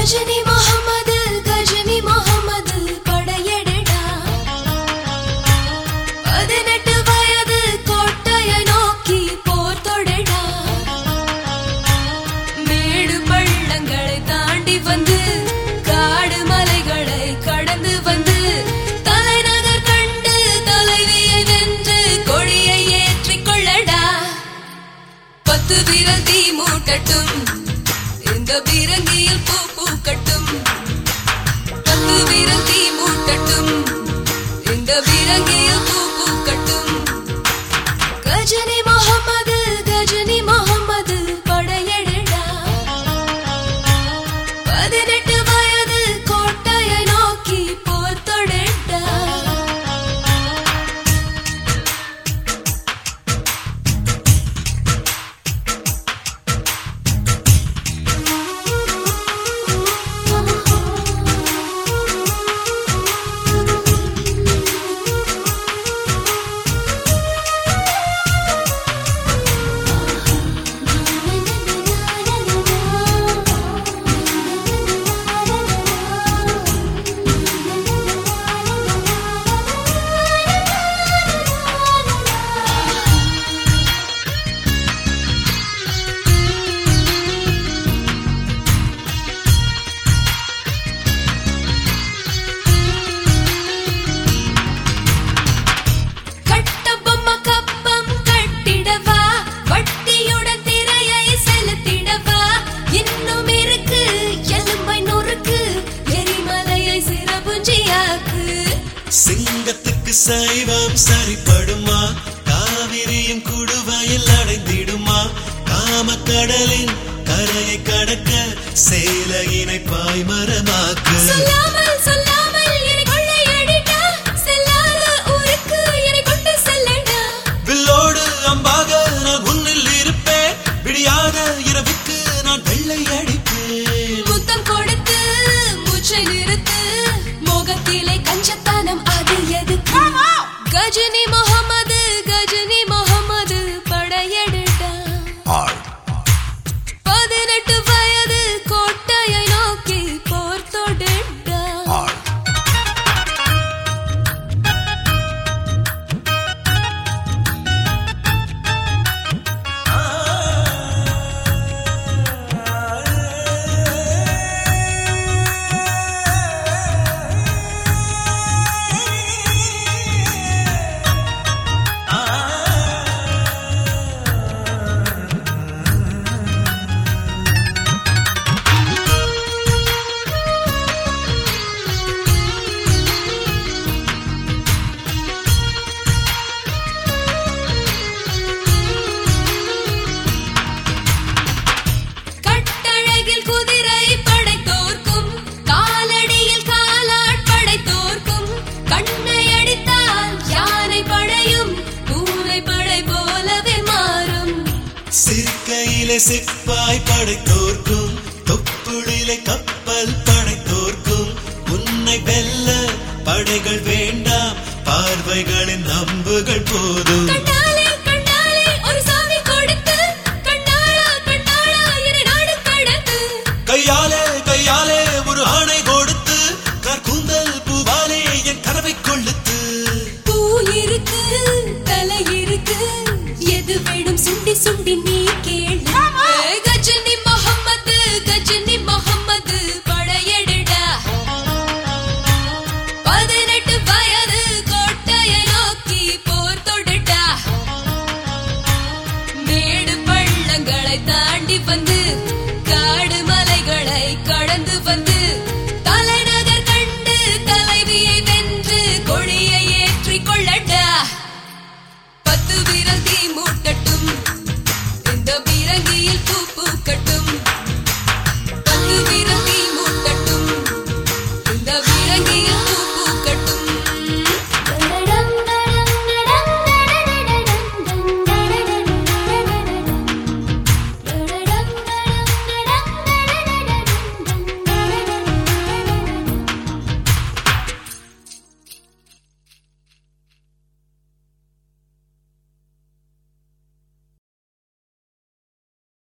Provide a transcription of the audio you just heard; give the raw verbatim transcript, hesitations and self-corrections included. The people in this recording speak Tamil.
கஜினி முகமது கஜினி முகமது படையெடுடா. பதினெட்டு வயது கோட்டையை நோக்கி போர் தொடடா. மேடு பள்ளங்களை தாண்டி வந்து காடு மலைகளை கடந்து வந்து தலைநகர் கண்டு தலைவியை வென்று கொடியை ஏற்றிக் கொள்ளடா. பத்து விரல் தீ மூட்டட்டும், இந்த பீரங்கியில் பூ பூக்கட்டும். பத்து விரல் தீ மூட்டட்டும், இந்த பீரங்கியில் பூ பூக்கட்டும். கஜினி முகமது கஜினி முகமது படையெடுடா. பதினெட்டு வயது கோட்டையை நோக்கி போர் தொடடா. சிங்கத்துக்கு சைவம் சரிப்படுமா? காவிரியும் குடுவாயில் அடைந்திடுமா? காமக்கடலின் கரையை கடக்க சேலையினை பாய்மரமாக்கு. சொல்லாமல் சொல்லாமல் என்னை கொள்ளையடிடா. செல்லாத ஊருக்கு என்னை கொண்டு செல்லடா. வில்லோடு அம்பாக நான் முன்னில் இருப்பேன். விடியாத இரவுக்கு நான் வெள்ளை அடிப்பேன். முத்தம் கொடுத்து மூச்சை நிறுத்து. மோகத்திலே கஞ்சத்தனம் அது எதுக்கு? கஜினி முகமது கஜினி முகமது படையெடுடா. பதினெட்டு வயது கோட்டையை நோக்கி போர் தொடடா. சிறுக்கையிலே சிப்பாய் படை தோற்கும், தொப்புளிலே கப்பல் படை தோற்கும். உன்னை வெல்ல படைகள் வேண்டாம், பார்வைகளின் அம்புகள் போதும். கண்டாலே கண்டாலே ஒரு சாமி கொடுத்து, கண்டாளா கண்டாளா என்னை நாடு கடந்து. கையாலே கையாலே ஒரு ஆணை கொடுத்து, கற்கூந்தல் பூவாலே என் கனவை கொள்ளுத்து. பூ இருக்கு தலை இருக்கு, எது வேணும் சுண்டி சுண்டி நீ கேளு. கஜினி முகமது கஜினி முகமது படையெடுடா. பதினெட்டு வயது கோட்டையை நோக்கி போர் தொடடா. மேடு பள்ளங்களை தாண்டி வந்து காடு மலைகளை கடந்து வந்து